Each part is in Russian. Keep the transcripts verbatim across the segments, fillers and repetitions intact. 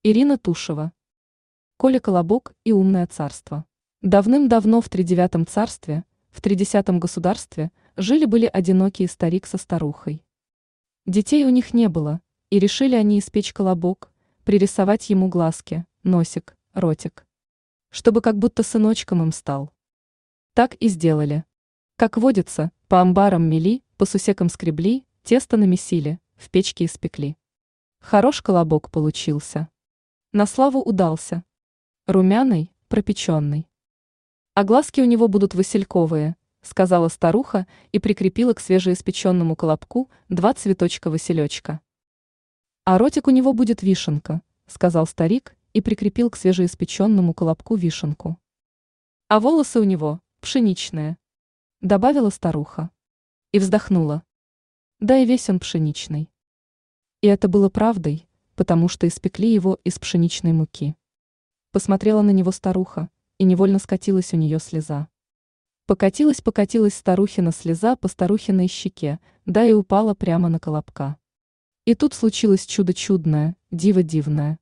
Ирина Тушева. Коля Колобок и умное царство. Давным-давно в тридевятом царстве, в тридесятом государстве, жили-были одинокие старик со старухой. Детей у них не было, и решили они испечь колобок, пририсовать ему глазки, носик, ротик. Чтобы как будто сыночком им стал. Так и сделали. Как водится, по амбарам мели, по сусекам скребли, тесто намесили, в печке испекли. Хорош колобок получился. На славу удался. Румяный, пропеченный. А глазки у него будут васильковые, сказала старуха и прикрепила к свежеиспеченному колобку два цветочка василечка. А ротик у него будет вишенка, сказал старик и прикрепил к свежеиспеченному колобку вишенку. А волосы у него пшеничные, добавила старуха. И вздохнула. Да и весь он пшеничный. И это было правдой, потому что испекли его из пшеничной муки. Посмотрела на него старуха, и невольно скатилась у нее слеза. Покатилась-покатилась старухина слеза по старухиной щеке, да и упала прямо на колобка. И тут случилось чудо чудное, диво дивное.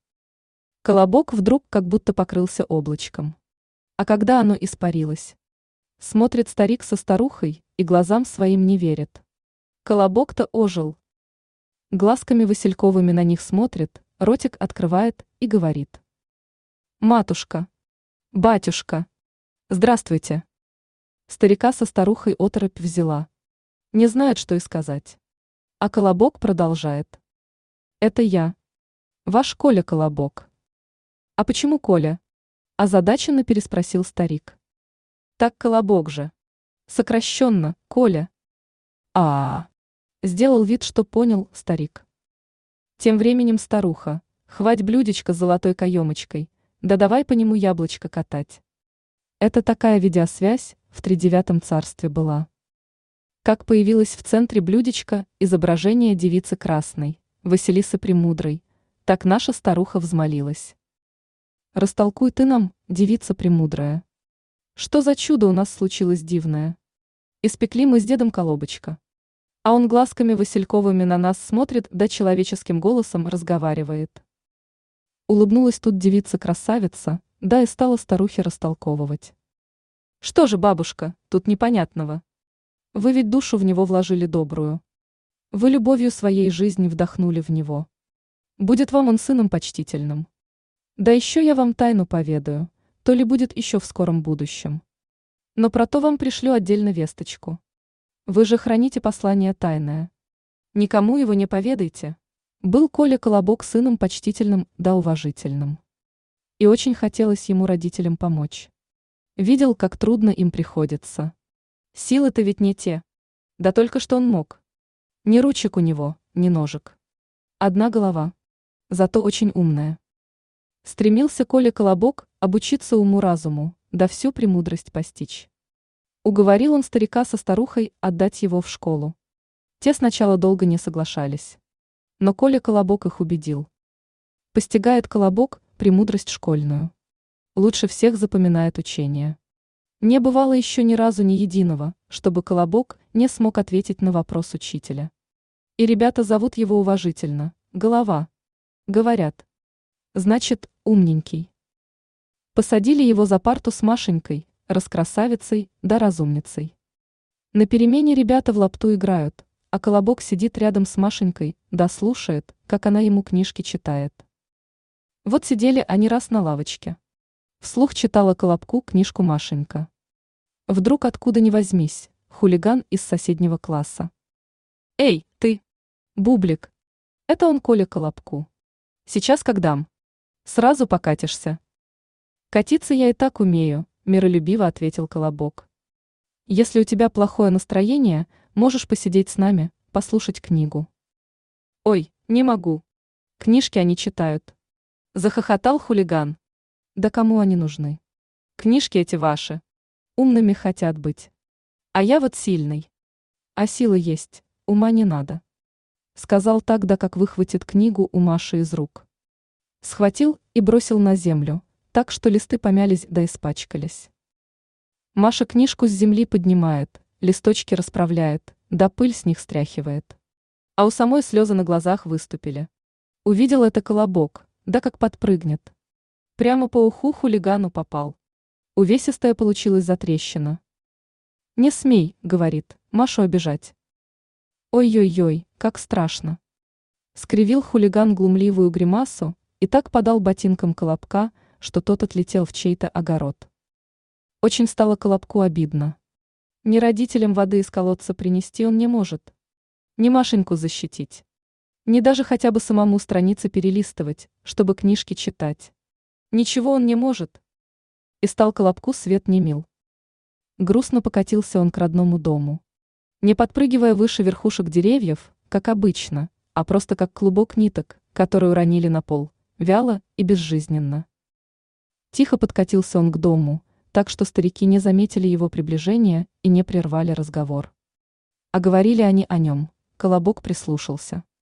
Колобок вдруг как будто покрылся облачком. А когда оно испарилось? Смотрит старик со старухой и глазам своим не верит. Колобок-то ожил. Глазками васильковыми на них смотрит, ротик открывает и говорит. «Матушка! Батюшка! Здравствуйте!» Старика со старухой оторопь взяла. Не знает, что и сказать. А Колобок продолжает. «Это я. Ваш Коля Колобок». «А почему Коля?» Озадаченно переспросил старик. «Так Колобок же. Сокращенно, Коля». А-а-а. Сделал вид, что понял старик. Тем временем старуха. «Хвать блюдечко с золотой каемочкой, да давай по нему яблочко катать». Это такая видеосвязь в тридевятом царстве была. Как появилось в центре блюдечка изображение девицы красной, Василисы Премудрой, так наша старуха взмолилась. «Растолкуй ты нам, девица премудрая. Что за чудо у нас случилось дивное? Испекли мы с дедом колобочка. А он глазками васильковыми на нас смотрит, да человеческим голосом разговаривает». Улыбнулась тут девица-красавица, да и стала старухе растолковывать. «Что же, бабушка, тут непонятного? Вы ведь душу в него вложили добрую. Вы любовью своей жизни вдохнули в него. Будет вам он сыном почтительным. Да еще я вам тайну поведаю, то ли будет еще в скором будущем. Но про то вам пришлю отдельно весточку. Вы же храните послание тайное. Никому его не поведайте». Был Коля Колобок сыном почтительным да уважительным. И очень хотелось ему родителям помочь. Видел, как трудно им приходится. Силы-то ведь не те. Да только что он мог. Ни ручек у него, ни ножек. Одна голова. Зато очень умная. Стремился Коля Колобок обучиться уму-разуму, да всю премудрость постичь. Уговорил он старика со старухой отдать его в школу. Те сначала долго не соглашались. Но Коля Колобок их убедил. Постигает Колобок премудрость школьную. Лучше всех запоминает учение. Не бывало еще ни разу ни единого, чтобы Колобок не смог ответить на вопрос учителя. И ребята зовут его уважительно «Голова». Говорят. Значит, умненький. Посадили его за парту с Машенькой, раскрасавицей да разумницей. На перемене ребята в лапту играют, а Колобок сидит рядом с Машенькой, да слушает, как она ему книжки читает. Вот сидели они раз на лавочке. Вслух читала Колобку книжку Машенька. Вдруг откуда ни возьмись, хулиган из соседнего класса. «Эй, ты! Бублик!» Это он Коля Колобку. «Сейчас как дам. Сразу покатишься». «Катиться я и так умею», – миролюбиво ответил Колобок. «Если у тебя плохое настроение, можешь посидеть с нами, послушать книгу». «Ой, не могу. Книжки они читают». Захохотал хулиган. «Да кому они нужны? Книжки эти ваши. Умными хотят быть. А я вот сильный. А силы есть, ума не надо». Сказал так, да как выхватит книгу у Маши из рук. Схватил и бросил на землю, так что листы помялись да испачкались. Маша книжку с земли поднимает, листочки расправляет, да пыль с них стряхивает. А у самой слезы на глазах выступили. Увидел это Колобок, да как подпрыгнет. Прямо по уху хулигану попал. Увесистая получилась затрещина. «Не смей», — говорит, — «Машу обижать». Ой-ой-ой, как страшно. Скривил хулиган глумливую гримасу и так подал ботинком Колобка, что тот отлетел в чей-то огород. Очень стало Колобку обидно. Ни родителям воды из колодца принести он не может, ни Машеньку защитить, ни даже хотя бы самому страницы перелистывать, чтобы книжки читать. Ничего он не может. И стал Колобку свет не мил. Грустно покатился он к родному дому. Не подпрыгивая выше верхушек деревьев, как обычно, а просто как клубок ниток, которые уронили на пол, вяло и безжизненно. Тихо подкатился он к дому, так что старики не заметили его приближения и не прервали разговор. А говорили они о нем, Колобок прислушался.